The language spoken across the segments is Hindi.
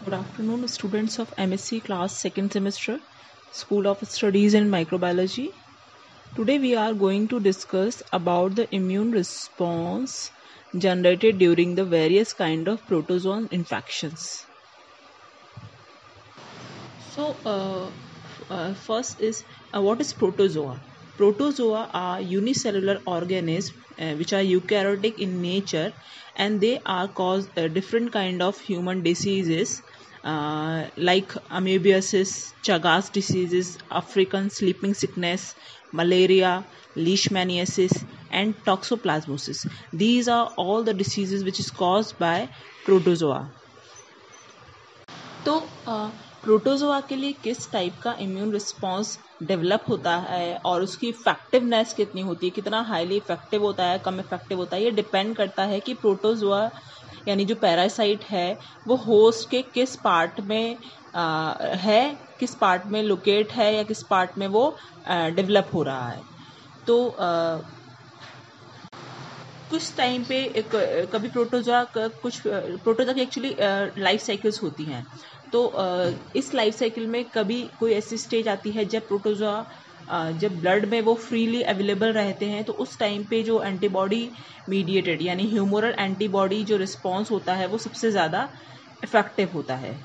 Good afternoon, students of MSc class second semester, School of Studies in Microbiology. Today we are going to discuss about the immune response generated during the various kind of protozoan infections. So, first is what is protozoa? Protozoa are unicellular organisms which are eukaryotic in nature, and they are cause different kind of human diseases like amoebiasis, Chagas diseases, African sleeping sickness, malaria, leishmaniasis, and toxoplasmosis. These are all the diseases which is caused by protozoa. तो प्रोटोजोआ के लिए किस टाइप का इम्यून रिस्पॉन्स डेवलप होता है और उसकी इफेक्टिवनेस कितनी होती है, कितना हाईली इफेक्टिव होता है, कम इफेक्टिव होता है, ये डिपेंड करता है कि प्रोटोजोआ यानी जो पैरासाइट है वो होस्ट के किस पार्ट में है, किस पार्ट में लोकेट है या किस पार्ट में वो डेवलप हो रहा है. तो कुछ टाइम पे कभी प्रोटोजोआ की एक्चुअली लाइफ साइकिल्स होती हैं. तो इस लाइफ साइकिल में कभी कोई ऐसी स्टेज आती है जब प्रोटोजोआ जब ब्लड में वो फ्रीली अवेलेबल रहते हैं, तो उस टाइम पे जो एंटीबॉडी मीडिएटेड यानी ह्यूमरल एंटीबॉडी जो रिस्पॉन्स होता है वो सबसे ज़्यादा इफेक्टिव होता है.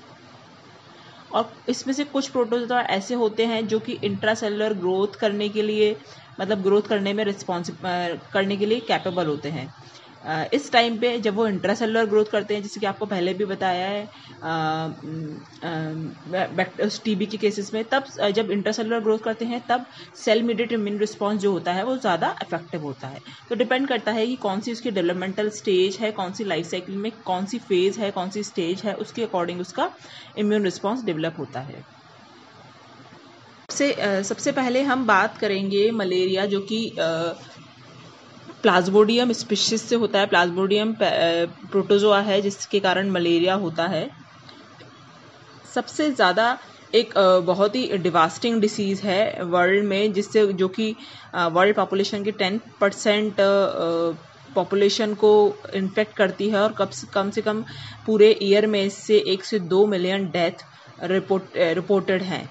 और इसमें से कुछ प्रोटोजोआ ऐसे होते हैं जो कि इंट्रासेलुलर ग्रोथ करने के लिए मतलब ग्रोथ करने में करने के लिए कैपेबल होते हैं. इस टाइम पे जब वो इंट्रासेलुलर ग्रोथ करते हैं, जैसे कि आपको पहले भी बताया है टीबी के केसेस में, तब जब इंट्रासेलुलर ग्रोथ करते हैं तब सेल मीडिएटेड इम्यून रिस्पॉन्स जो होता है वो ज़्यादा इफेक्टिव होता है. तो डिपेंड करता है कि कौन सी उसकी डेवलपमेंटल स्टेज है, कौन सी लाइफ साइकिल में कौन सी फेज है, कौन सी स्टेज है, उसके अकॉर्डिंग उसका इम्यून रिस्पॉन्स डेवलप होता है. सबसे पहले हम बात करेंगे मलेरिया, जो कि प्लाज्मोडियम स्पीशीज से होता है. प्लाज्मोडियम प्रोटोजोआ है जिसके कारण मलेरिया होता है. सबसे ज़्यादा एक बहुत ही डिवास्टिंग डिसीज़ है वर्ल्ड में, जिससे जो कि वर्ल्ड पॉपुलेशन के 10% पॉपुलेशन को इन्फेक्ट करती है और कम से कम पूरे ईयर में इससे 1 से 2 मिलियन डेथ रिपोर्टेड हैं.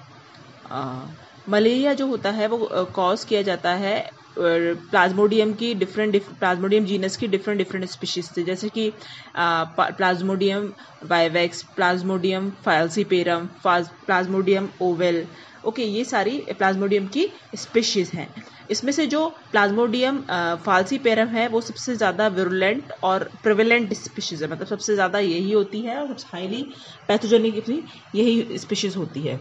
मलेरिया जो होता है वो कॉज किया जाता है प्लाज्मोडियम जीनस की डिफरेंट स्पीशीज से, जैसे कि plasmodium vivax, plasmodium falciparum, plasmodium ovale. Okay, ये सारी प्लाज्मोडियम की स्पीशीज हैं. इसमें से जो प्लाज्मोडियम फाल्सीपेरम है वो सबसे ज़्यादा विरुलेंट और प्रिवेलेंट स्पीशीज है, मतलब सबसे ज़्यादा यही होती है और सबसे हाईली पैथोजेनिक यही स्पीशीज होती है.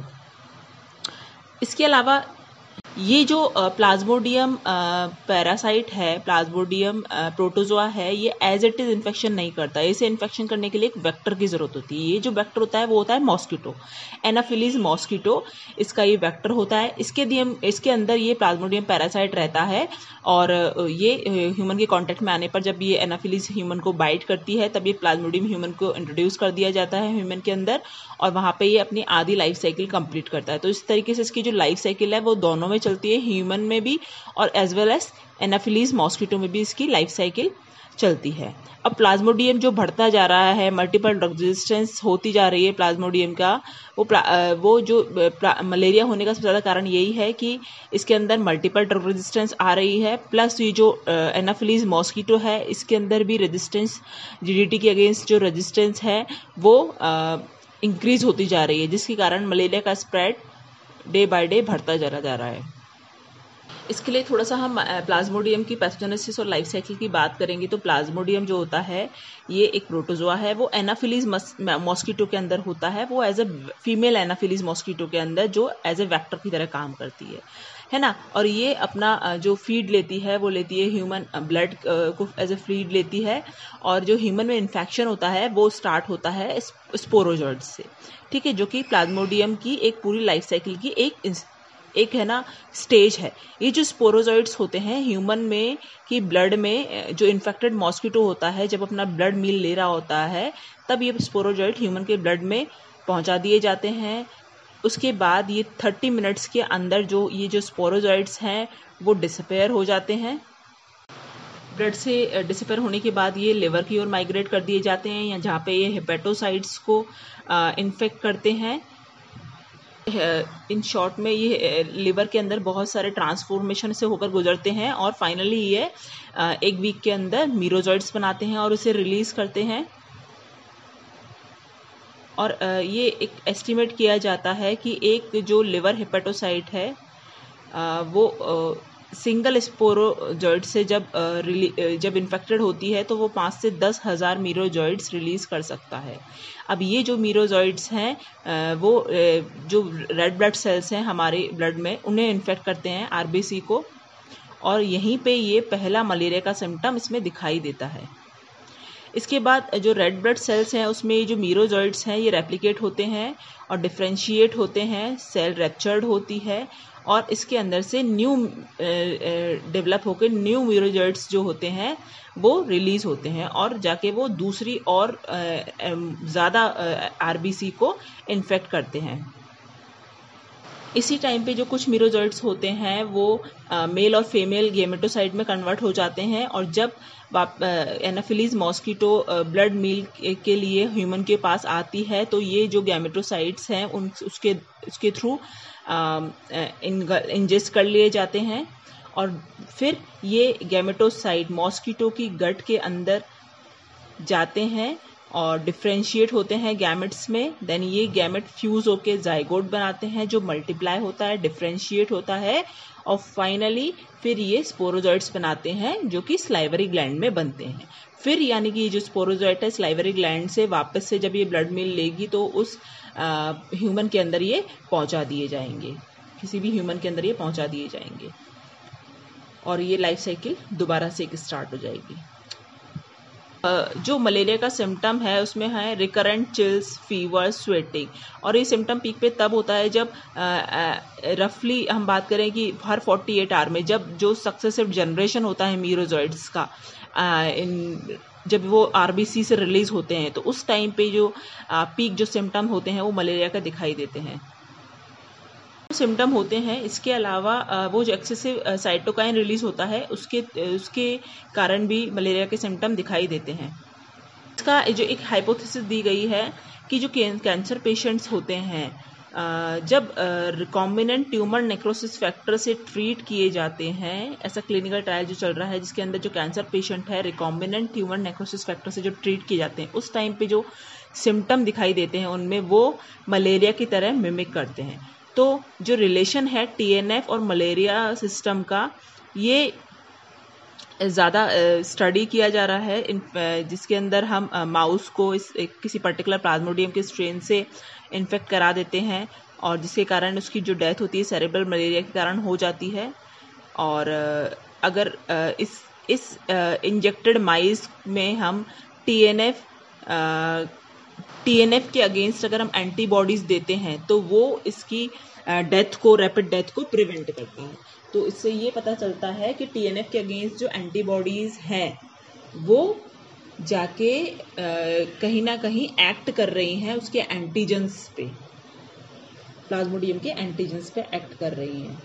इसके अलावा ये जो प्लाज्मोडियम पैरासाइट है, प्लाज्मोडियम प्रोटोजोआ है, ये एज इट इज इन्फेक्शन नहीं करता. इसे इन्फेक्शन करने के लिए एक वेक्टर की जरूरत होती है. ये जो वेक्टर होता है वो होता है मॉस्किटो, एनाफिलीज मॉस्किटो, इसका ये वेक्टर होता है. इसके अंदर ये प्लाज्मोडियम पैरासाइट रहता है और ये ह्यूमन के कांटेक्ट में आने पर जब ये एनाफिलीज ह्यूमन को बाइट करती है तब ये प्लाज्मोडियम ह्यूमन को इंट्रोड्यूस कर दिया जाता है ह्यूमन के अंदर, और वहाँ पे ये अपनी आधी लाइफ साइकिल कंप्लीट करता है. तो इस तरीके से इसकी जो लाइफ साइकिल है वो दोनों में चलती है, ह्यूमन में भी और as well as anopheles mosquito में भी इसकी लाइफ साइकिल चलती है. अब प्लाज्मोडियम जो बढ़ता जा रहा है, मल्टीपल ड्रग रेजिस्टेंस होती जा रही है प्लाज्मोडियम का, वो जो मलेरिया होने का सबसे ज़्यादा कारण यही है कि इसके अंदर मल्टीपल ड्रग रेजिस्टेंस आ रही है, प्लस ये जो एनाफिलीज मॉस्किटो है इसके अंदर भी रेजिस्टेंस, जीडीटी के अगेंस्ट जो रेजिस्टेंस है वो इंक्रीज होती जा रही है, जिसके कारण मलेरिया का स्प्रेड डे बाय डे बढ़ता जा रहा है. इसके लिए थोड़ा सा हम प्लाज्मोडियम की पैथोजेनेसिस और लाइफ साइकिल की बात करेंगे. तो प्लाज्मोडियम जो होता है ये एक प्रोटोजोआ है, वो एनाफिलीज मॉस्किटो के अंदर होता है, वो as a female anopheles mosquito के अंदर जो एज ए वेक्टर की तरह काम करती है ना. और ये अपना जो फीड लेती है वो लेती है ह्यूमन ब्लड को एज ए फीड लेती है, और जो ह्यूमन में इन्फेक्शन होता है वो स्टार्ट होता है स्पोरोजोइड से, ठीक है, जो कि प्लाज्मोडियम की एक पूरी लाइफ साइकिल की एक है ना स्टेज है. ये जो स्पोरोजोइड्स होते हैं ह्यूमन में कि ब्लड में जो इन्फेक्टेड मॉस्किटो होता है जब अपना ब्लड मील ले रहा होता है तब ये स्पोरोजोइड ह्यूमन के ब्लड में पहुंचा दिए जाते हैं. उसके बाद ये 30 मिनट्स के अंदर जो स्पोरोजोइड्स हैं वो डिसअपेयर हो जाते हैं. ब्लड से डिसिपर होने के बाद ये लिवर की ओर माइग्रेट कर दिए जाते हैं, या जहाँ पे ये हेपेटोसाइट्स को इन्फेक्ट करते हैं। इन शॉर्ट में ये लिवर के अंदर बहुत सारे ट्रांसफॉर्मेशन से होकर गुजरते हैं और फाइनली ये 1 वीक के अंदर मीरोजॉइड्स बनाते हैं और उसे रिलीज करते हैं। और ये एक एस्टिमेट किया जाता है कि एक जो लिवर हेपेटोसाइट है वो सिंगल स्पोरोजॉइड से जब इन्फेक्टेड होती है तो वो 5 से 10 हज़ार मीरोजॉइड्स रिलीज कर सकता है। अब ये जो मीरोजॉइड्स हैं वो जो रेड ब्लड सेल्स हैं हमारे ब्लड में, उन्हें इन्फेक्ट करते हैं, आरबीसी को, और यहीं पे ये पहला मलेरिया का सिम्टम इसमें दिखाई देता है। इसके बाद जो रेड ब्लड सेल्स हैं उसमें जो मीरोजॉइड्स हैं ये रेप्लिकेट होते हैं और डिफ्रेंशिएट होते हैं, सेल रैप्चर्ड होती है और इसके अंदर से न्यू डेवलप होकर न्यू मीरोजॉइड्स जो होते हैं वो रिलीज होते हैं और जाके वो दूसरी और ज़्यादा आरबीसी को इन्फेक्ट करते हैं। इसी टाइम पे जो कुछ मीरोजॉइड्स होते हैं वो मेल और फीमेल गेमेटोसाइट में कन्वर्ट हो जाते हैं और जब एनाफिलीज मॉस्किटो ब्लड मील के लिए ह्यूमन के पास आती है तो ये जो गैमेटोसाइट्स हैं उसके थ्रू इंजेस्ट कर लिए जाते हैं और फिर ये गैमेटोसाइट मॉस्किटो की गट के अंदर जाते हैं और डिफ्रेंशिएट होते हैं गैमेट्स में। देन ये गैमेट फ्यूज होके जाइगोट बनाते हैं जो मल्टीप्लाई होता है, डिफ्रेंशिएट होता है और फाइनली फिर ये स्पोरोजॉइड्स बनाते हैं जो कि स्लाइवरी ग्लैंड में बनते हैं। फिर यानी कि ये जो स्पोरोजॉइड है स्लाइवरी ग्लैंड से वापस से जब ये ब्लड मिल लेगी तो उस ह्यूमन के अंदर ये पहुंचा दिए जाएंगे, किसी भी ह्यूमन के अंदर ये पहुंचा दिए जाएंगे और ये लाइफ साइकिल दोबारा से एक स्टार्ट हो जाएगी। जो मलेरिया का सिम्टम है उसमें है रिकरेंट चिल्स, फीवर, स्वेटिंग और ये सिम्टम पीक पे तब होता है जब रफली हम बात करें कि हर 48 आवर में जब जो सक्सेसिव जनरेशन होता है मीरोजॉइड्स का जब वो आरबीसी से रिलीज होते हैं तो उस टाइम पे जो पीक जो सिम्टम होते हैं वो मलेरिया का दिखाई देते हैं। सिम्टम होते हैं इसके अलावा वो जो एक्सेसिव साइटोकाइन रिलीज होता है उसके कारण भी मलेरिया के सिम्टम दिखाई देते हैं। इसका जो एक हाइपोथेसिस दी गई है कि जो कैंसर पेशेंट्स होते हैं जब रिकॉम्बिनेंट ट्यूमर नेक्रोसिस फैक्टर से ट्रीट किए जाते हैं, ऐसा क्लिनिकल ट्रायल जो चल रहा है जिसके अंदर जो कैंसर पेशेंट है रिकॉम्बिनेंट ट्यूमर नेक्रोसिस फैक्टर से जो ट्रीट किए जाते हैं उस टाइम पे जो सिम्टम दिखाई देते हैं उनमें वो मलेरिया की तरह मिमिक करते हैं। तो जो रिलेशन है टीएनएफ और मलेरिया सिस्टम का ये ज़्यादा स्टडी किया जा रहा है जिसके अंदर हम माउस को किसी पर्टिकुलर प्लाज्मोडियम के स्ट्रेन से इन्फेक्ट करा देते हैं और जिसके कारण उसकी जो डेथ होती है सेरेब्रल मलेरिया के कारण हो जाती है। और अगर इस इंजेक्टेड माइस में हम टीएनएफ के अगेंस्ट अगर हम एंटीबॉडीज देते हैं तो वो इसकी रैपिड डेथ को प्रिवेंट करता है। तो इससे ये पता चलता है कि टीएनएफ के अगेंस्ट जो एंटीबॉडीज हैं वो जाके कहीं ना कहीं एक्ट कर रही हैं उसके एंटीजेंस पे, प्लाज्मोडियम के एंटीजेंस पे एक्ट कर रही हैं।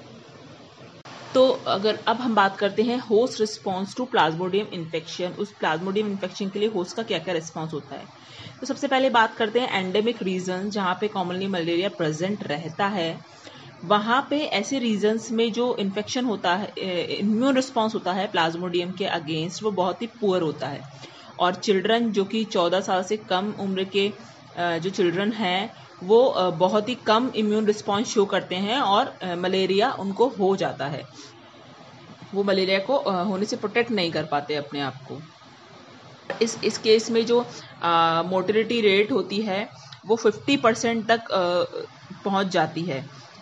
तो अगर अब हम बात करते हैं host response to plasmodium infection, उस प्लाज्मोडियम इन्फेक्शन के लिए होस्ट का क्या क्या रिस्पॉन्स होता है। तो सबसे पहले बात करते हैं एंडेमिक रीजन जहाँ पे कॉमनली मलेरिया प्रेजेंट रहता है। वहाँ पे ऐसे रीजन्स में जो इन्फेक्शन होता है, इम्यून रिस्पॉन्स होता है प्लाज्मोडियम के अगेंस्ट वो बहुत ही पुअर होता है और चिल्ड्रन जो कि 14 साल से कम उम्र के जो चिल्ड्रन हैं वो बहुत ही कम इम्यून रिस्पॉन्स शो करते हैं और मलेरिया उनको हो जाता है, वो मलेरिया को होने से प्रोटेक्ट नहीं कर पाते अपने आप को। इस केस में जो मोर्टेलिटी रेट होती है वो 50% तक पहुंच जाती है।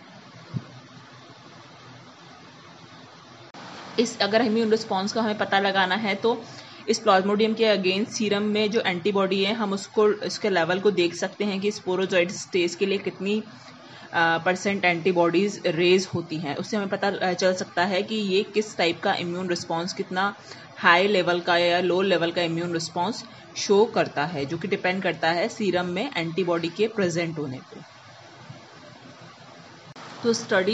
अगर इम्यून रिस्पॉन्स का हमें पता लगाना है तो इस प्लाज्मोडियम के अगेंस्ट सीरम में जो एंटीबॉडी है हम इसके लेवल को देख सकते हैं कि स्पोरोजॉइड स्टेज के लिए कितनी % एंटीबॉडीज रेज होती हैं। उससे हमें पता चल सकता है कि ये किस टाइप का इम्यून रिस्पॉन्स, कितना हाई लेवल का या लो लेवल का इम्यून रिस्पॉन्स शो करता है, जो कि डिपेंड करता है सीरम में एंटीबॉडी के प्रेजेंट होने पे। तो स्टडी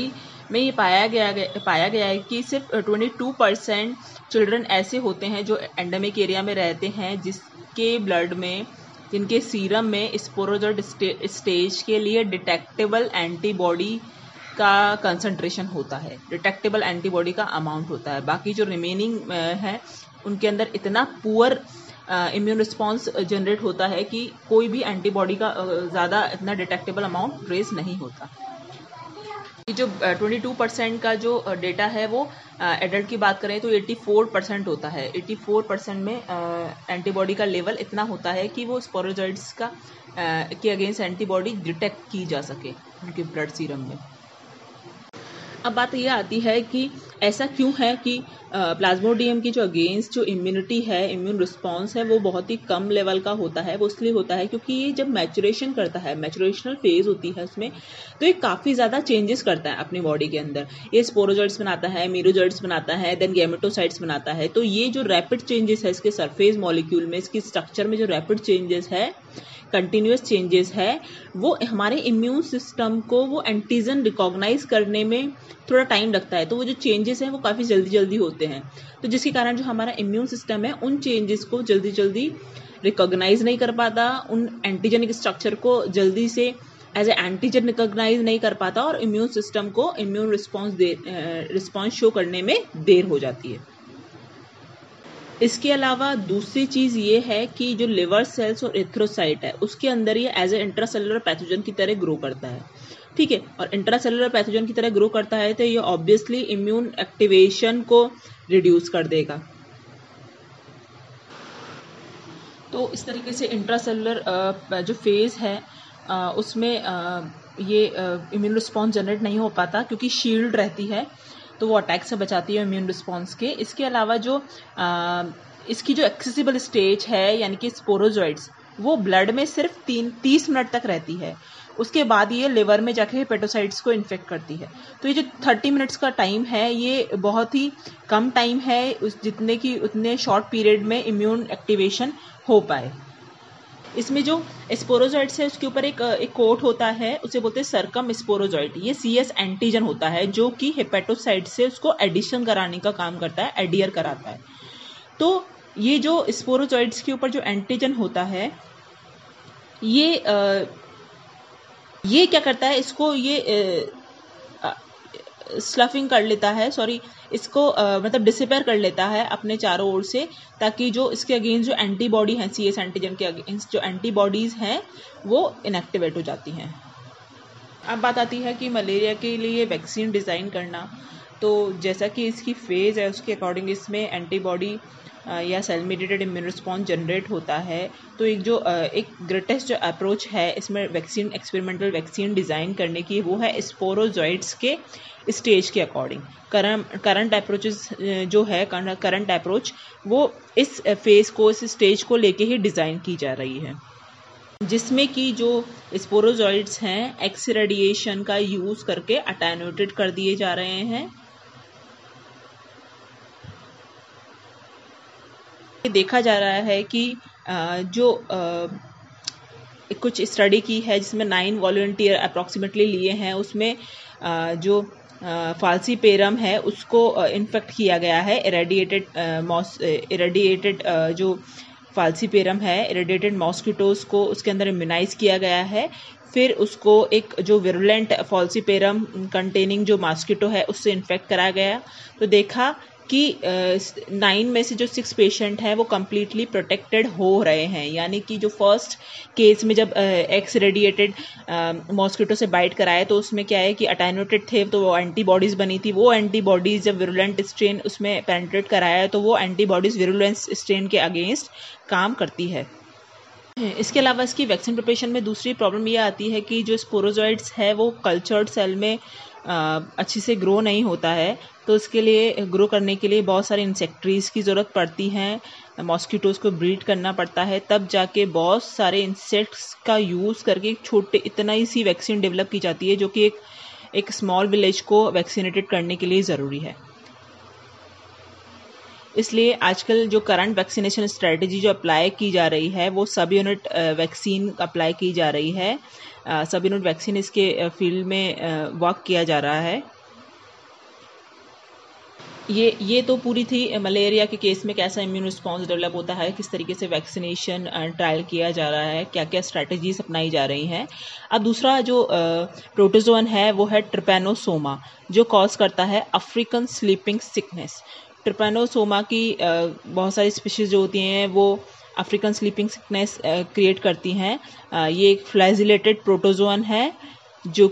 में ये पाया गया है कि सिर्फ 22% चिल्ड्रन ऐसे होते हैं जो एंडेमिक एरिया में रहते हैं जिसके ब्लड में, जिनके सीरम में स्पोरोजोइड स्टेज के लिए डिटेक्टेबल एंटीबॉडी का कंसंट्रेशन होता है, डिटेक्टेबल एंटीबॉडी का अमाउंट होता है। बाकी जो रिमेनिंग है उनके अंदर इतना पुअर इम्यून रिस्पॉन्स जनरेट होता है कि कोई भी एंटीबॉडी का ज़्यादा इतना डिटेक्टेबल अमाउंट रेज नहीं होता। ये जो 22% का जो डेटा है वो एडल्ट की बात करें तो 84% होता है। 84% में एंटीबॉडी का लेवल इतना होता है कि वो स्पोरोजॉइड्स का के अगेंस्ट एंटीबॉडी डिटेक्ट की जा सके उनके ब्लड सीरम में। अब बात ये आती है कि ऐसा क्यों है कि प्लाज्मोडियम की जो अगेंस्ट जो इम्यूनिटी है, इम्यून रिस्पॉन्स है, वो बहुत ही कम लेवल का होता है। वो इसलिए होता है क्योंकि ये जब मैचुरेशन करता है, मैचुरेशनल फेज होती है उसमें, तो ये काफ़ी ज़्यादा चेंजेस करता है अपनी बॉडी के अंदर। ये स्पोरोजॉइड्स बनाता है, मीरोजॉइड्स बनाता है, देन गैमेटोसाइट्स बनाता है। तो ये जो रैपिड चेंजेस है इसके सरफेस मॉलिक्यूल में, इसकी स्ट्रक्चर में जो रैपिड चेंजेस है, कंटिन्यूस चेंजेस है, वो हमारे इम्यून सिस्टम को वो एंटीजन रिकॉग्नाइज करने में थोड़ा टाइम लगता है। तो वो जो चेंजेस हैं वो काफ़ी जल्दी होते हैं, तो जिसके कारण जो हमारा इम्यून सिस्टम है उन चेंजेस को जल्दी रिकॉग्नाइज नहीं कर पाता, उन एंटीजेनिक स्ट्रक्चर को जल्दी से एज ए एंटीजन रिकॉग्नाइज नहीं कर पाता और इम्यून सिस्टम को इम्यून रिस्पॉन्स शो करने में देर हो जाती है। इसके अलावा दूसरी चीज़ ये है कि जो लिवर सेल्स और एरिथ्रोसाइट है उसके अंदर ये एज ए इंट्रासेलुलर पैथोजन की तरह ग्रो करता है, ठीक है। और इंट्रासेलुलर पैथोजन की तरह ग्रो करता है तो ये ऑब्वियसली इम्यून एक्टिवेशन को रिड्यूस कर देगा। तो इस तरीके से इंट्रासेलुलर जो फेज है उसमें ये इम्यून रिस्पॉन्स जनरेट नहीं हो पाता क्योंकि शील्ड रहती है, तो वो अटैक से बचाती है इम्यून रिस्पॉन्स के। इसके अलावा जो इसकी जो एक्सेसिबल स्टेज है यानी कि स्पोरोजॉइड्स, वो ब्लड में सिर्फ 30 मिनट तक रहती है। उसके बाद ये लिवर में जाके हेपेटोसाइट्स को इन्फेक्ट करती है। तो ये जो 30 मिनट्स का टाइम है ये बहुत ही कम टाइम है जितने की उतने शॉर्ट पीरियड में इम्यून एक्टिवेशन हो पाए। इसमें जो स्पोरोजॉइड्स है उसके ऊपर एक कोट होता है, उसे बोलते हैं सर्कम स्पोरोजॉइड। ये CS एंटीजन होता है जो कि हेपेटोसाइट से उसको एडिशन कराने का काम करता है, एडियर कराता है। तो ये जो स्पोरोजॉइड्स के ऊपर जो एंटीजन होता है ये क्या करता है, इसको ये स्लफिंग कर लेता है, इसको मतलब डिसअपेयर कर लेता है अपने चारों ओर से, ताकि जो इसके अगेंस्ट जो एंटीबॉडी है, CS एंटीजन के अगेंस्ट जो एंटीबॉडीज हैं वो इनएक्टिवेट हो जाती हैं। अब बात आती है कि मलेरिया के लिए वैक्सीन डिज़ाइन करना। तो जैसा कि इसकी फेज़ है उसके अकॉर्डिंग इसमें एंटीबॉडी या cell mediated immune response generate होता है। तो एक ग्रेटेस्ट जो अप्रोच है इसमें वैक्सीन, एक्सपेरिमेंटल वैक्सीन डिज़ाइन करने की, वो है स्पोरोजॉइड्स के स्टेज के अकॉर्डिंग। करंट अप्रोचेस जो है, करंट अप्रोच वो इस फेज़ को, इस स्टेज को लेके ही डिज़ाइन की जा रही है, जिसमें कि जो स्पोरोजॉइड्स हैं एक्स रेडिएशन का यूज़ करके अटेन्यूएटेड कर दिए जा रहे हैं। देखा जा रहा है कि जो कुछ स्टडी की है जिसमें 9 वॉलंटियर अप्रॉक्सीमेटली लिए हैं, उसमें जो फाल्सीपेरम है उसको इन्फेक्ट किया गया है। इरेडिएटेड जो फाल्सीपेरम है, इरेडिएटेड मॉस्किटोज को उसके अंदर इम्यूनाइज किया गया है। फिर उसको एक जो विरुलेंट फाल्सीपेरम कंटेनिंग जो मॉस्किटो है उससे इन्फेक्ट कराया गया। तो देखा कि 9 में से जो 6 पेशेंट हैं वो कम्प्लीटली प्रोटेक्टेड हो रहे हैं। यानी कि जो फर्स्ट केस में जब एक्स रेडिएटेड मॉस्किटो से बाइट कराया तो उसमें क्या है कि अटेन्यूएटेड थे, तो वो एंटीबॉडीज़ बनी थी। वो एंटीबॉडीज़ जब विरुलेंट स्ट्रेन उसमें पेनिट्रेट कराया तो वो एंटीबॉडीज़ विरुलेंट स्ट्रेन के अगेंस्ट काम करती है। इसके अलावा इसकी वैक्सीन प्रिपरेशन में दूसरी प्रॉब्लम ये आती है कि जो स्पोरोजॉइड्स है वो कल्चर्ड सेल में अच्छी से ग्रो नहीं होता है। तो इसके लिए ग्रो करने के लिए बहुत सारे इंसेक्ट्रीज की ज़रूरत पड़ती हैं, मॉस्किटोज़ को ब्रीड करना पड़ता है, तब जाके बहुत सारे इंसेक्ट्स का यूज़ करके इतना ही सी वैक्सीन डेवलप की जाती है, जो कि एक स्मॉल विलेज को वैक्सीनेटेड करने के लिए ज़रूरी है। इसलिए आजकल जो करंट वैक्सीनेशन स्ट्रेटजी जो अप्लाई की जा रही है वो सब यूनिट वैक्सीन अप्लाई की जा रही है। सब यूनिट वैक्सीन इसके फील्ड में वर्क किया जा रहा है। ये तो पूरी थी मलेरिया के केस में कैसा इम्यून रिस्पॉन्स डेवलप होता है, किस तरीके से वैक्सीनेशन ट्रायल किया जा रहा है, क्या क्या स्ट्रैटेजीज अपनाई जा रही हैं। अब दूसरा जो प्रोटोजोन है वो है ट्रिपैनोसोमा, जो कॉज करता है अफ्रीकन स्लीपिंग सिकनेस। ट्रिपैनोसोमा की बहुत सारी स्पीशीज जो होती हैं वो अफ्रीकन स्लीपिंग सिकनेस क्रिएट करती हैं। ये एक फ्लैजिलेटेड प्रोटोजोन है जो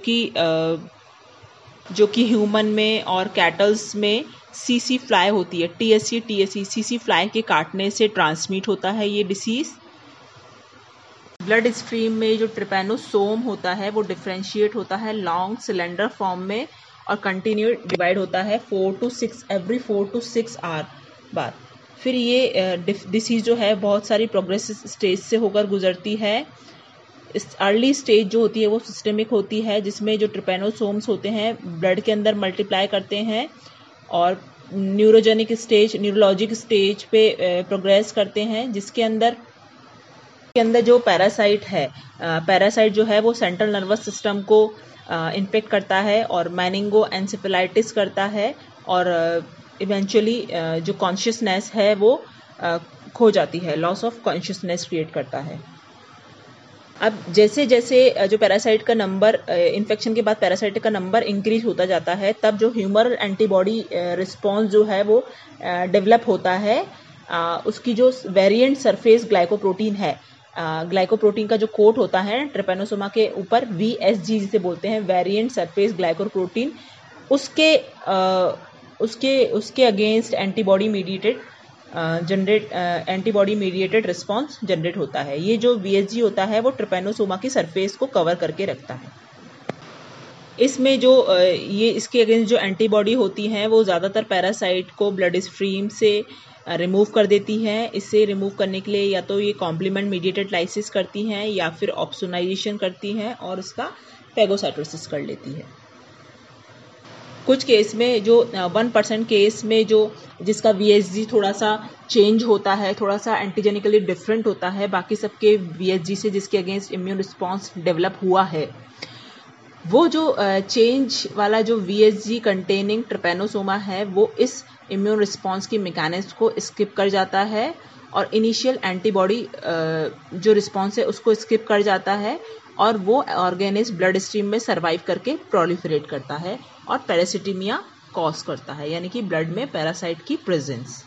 कि ह्यूमन में और कैटल्स में सीसी फ्लाई होती है, टीएससी सीसी फ्लाई के काटने से ट्रांसमिट होता है ये डिसीज। ब्लड स्ट्रीम में जो ट्रिपैनोसोम होता है वो डिफ्रेंशिएट होता है लॉन्ग सिलेंडर फॉर्म में और कंटिन्यू डिवाइड होता है 4 to 6 आवर बाद। फिर ये डिसीज जो है बहुत सारी प्रोग्रेसिव स्टेज से होकर गुजरती है। इस अर्ली स्टेज जो होती है वो सिस्टेमिक होती है, जिसमें जो ट्रिपैनोसोम्स होते हैं ब्लड के अंदर मल्टीप्लाई करते हैं और न्यूरोलॉजिक स्टेज पे प्रोग्रेस करते हैं, जिसके अंदर जो पैरासाइट है, पैरासाइट जो है वो सेंट्रल नर्वस सिस्टम को इन्फेक्ट करता है और मैनिंगो एन्सेफेलाइटिस करता है और इवेंचुअली जो कॉन्शियसनेस है वो खो जाती है, लॉस ऑफ कॉन्शियसनेस क्रिएट करता है। अब जैसे जैसे जो पैरासाइट का नंबर, इन्फेक्शन के बाद पैरासाइट का नंबर इंक्रीज होता जाता है, तब जो ह्यूमरल एंटीबॉडी रिस्पॉन्स जो है वो डेवलप होता है। उसकी जो वेरिएंट सरफेस ग्लाइकोप्रोटीन है, ग्लाइकोप्रोटीन का जो कोट होता है ट्रिपैनोसोमा के ऊपर, VSG जिसे बोलते हैं, वेरिएंट सरफेस ग्लाइकोप्रोटीन, उसके against antibody mediated response generate होता है। ये जो VSG होता है वो ट्रिपैनोसोमा की सरफेस को कवर करके रखता है। इसमें जो इसके अगेंस्ट जो एंटीबॉडी होती हैं वो ज़्यादातर पैरासाइट को ब्लड स्ट्रीम से रिमूव कर देती हैं। इसे रिमूव करने के लिए या तो ये कॉम्प्लीमेंट मीडिएटेड लाइसिस करती हैं या फिर ऑप्सोनाइजेशन करती हैं और इसका फेगोसाइटोसिस कर लेती है। कुछ केस में जो 1% केस में जिसका VSG थोड़ा सा चेंज होता है, थोड़ा सा एंटीजेनिकली डिफरेंट होता है बाकी सबके VSG से, जिसके अगेंस्ट इम्यून रिस्पॉन्स डेवलप हुआ है, वो जो चेंज वाला जो VSG कंटेनिंग ट्रिपैनोसोमा है वो इस इम्यून रिस्पॉन्स की मैकेनिज्म को स्किप कर जाता है और इनिशियल एंटीबॉडी जो रिस्पॉन्स है उसको स्किप कर जाता है और वो ऑर्गेनिज्म ब्लड स्ट्रीम में सर्वाइव करके प्रोलिफरेट करता है और पैरासिटीमिया कॉज करता है, यानी कि ब्लड में पैरासाइट की प्रेजेंस।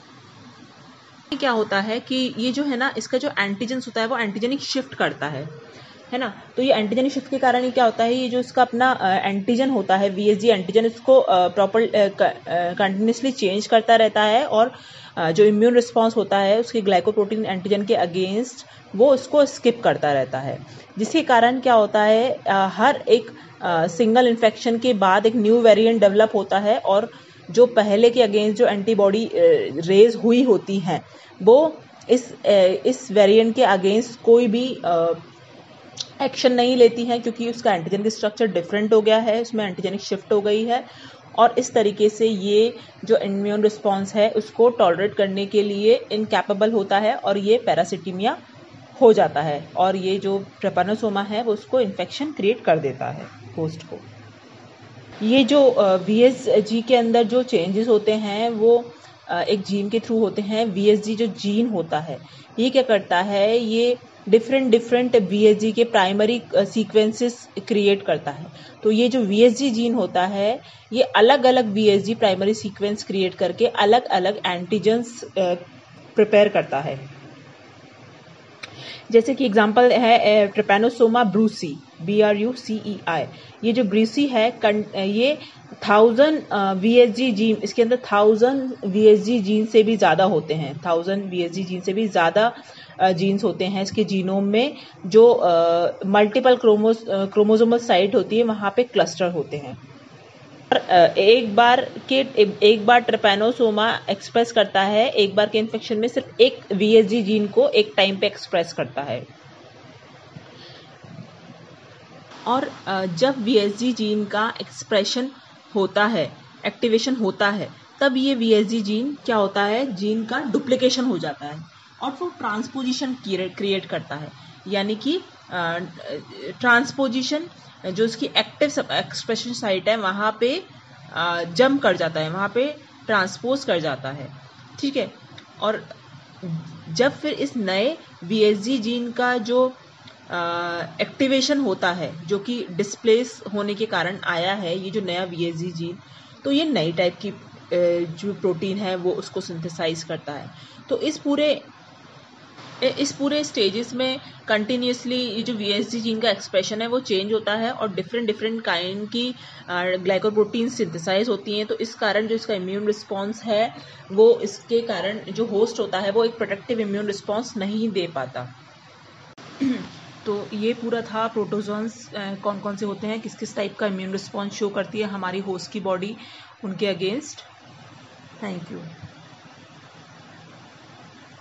क्या होता है कि ये जो है ना, इसका जो एंटीजन होता है वो एंटीजेनिक शिफ्ट करता है ना। तो ये एंटीजेनिक शिफ्ट के कारण ये क्या होता है, ये जो इसका अपना एंटीजन होता है VSG एंटीजन, इसको प्रॉपर कंटिन्यूसली चेंज करता रहता है और जो इम्यून रिस्पॉन्स होता है उसके ग्लाइकोप्रोटीन एंटीजन के अगेंस्ट वो उसको स्किप करता रहता है, जिसके कारण क्या होता है, हर एक सिंगल इन्फेक्शन के बाद एक न्यू वेरिएंट डेवलप होता है और जो पहले के अगेंस्ट जो एंटीबॉडी रेज हुई होती हैं वो इस वेरिएंट के अगेंस्ट कोई भी एक्शन नहीं लेती हैं, क्योंकि उसका एंटीजन का स्ट्रक्चर डिफरेंट हो गया है, उसमें एंटीजेनिक शिफ्ट हो गई है और इस तरीके से ये जो इम्यून रिस्पॉन्स है उसको टॉलरेट करने के लिए इनकैपेबल होता है और ये पैरासिटीमिया हो जाता है और ये जो ट्रिपैनोसोमा है वो उसको इन्फेक्शन क्रिएट कर देता है होस्ट को। ये जो VSG के अंदर जो चेंजेस होते हैं वो एक जीन के थ्रू होते हैं। VSG जो जीन होता है ये क्या करता है, ये डिफरेंट VSG के प्राइमरी सीक्वेंसेस क्रिएट करता है। तो ये जो VSG जीन होता है ये अलग अलग VSG प्राइमरी सीक्वेंस क्रिएट करके अलग अलग एंटीजेंस प्रिपेयर करता है। जैसे कि एग्जांपल है ट्रिपैनोसोमा ब्रूसी, BRUCEI। ये जो ब्रूसी है ये 1000 VSG जीन, इसके अंदर 1000 VSG जीन से भी ज़्यादा होते हैं, 1000 VSG जीन से भी ज़्यादा जीन्स होते हैं इसके जीनोम में, जो मल्टीपल क्रोमोसोमल साइट होती है वहाँ पे क्लस्टर होते हैं। एक बार ट्रिपैनोसोमा एक्सप्रेस करता है, एक बार के इन्फेक्शन में सिर्फ एक VSG जीन को एक टाइम पे एक्सप्रेस करता है और जब VSG जीन का एक्सप्रेशन होता है, एक्टिवेशन होता है, तब ये VSG जीन क्या होता है, जीन का डुप्लीकेशन हो जाता है और वो ट्रांसपोजिशन क्रिएट करता है, यानी कि ट्रांसपोजिशन जो इसकी एक्टिव एक्सप्रेशन साइट है वहाँ पे जंप कर जाता है, वहाँ पे ट्रांसपोज कर जाता है, ठीक है। और जब फिर इस नए VSG जीन का जो एक्टिवेशन होता है, जो कि डिस्प्लेस होने के कारण आया है ये जो नया VSG जीन, तो ये नई टाइप की जो प्रोटीन है वो उसको सिंथेसाइज करता है। तो इस पूरे स्टेजेस में कंटिन्यूसली ये जो VSG जीन का एक्सप्रेशन है वो चेंज होता है और डिफरेंट काइंड की ग्लाइकोप्रोटीन सिंथेसाइज होती हैं। तो इस कारण जो इसका इम्यून रिस्पॉन्स है वो इसके कारण जो होस्ट होता है वो एक प्रोटेक्टिव इम्यून रिस्पॉन्स नहीं दे पाता। तो ये पूरा था प्रोटोजोन्स कौन कौन से होते हैं, किस किस टाइप का इम्यून रिस्पॉन्स शो करती है हमारी होस्ट की बॉडी उनके अगेंस्ट। Thank you.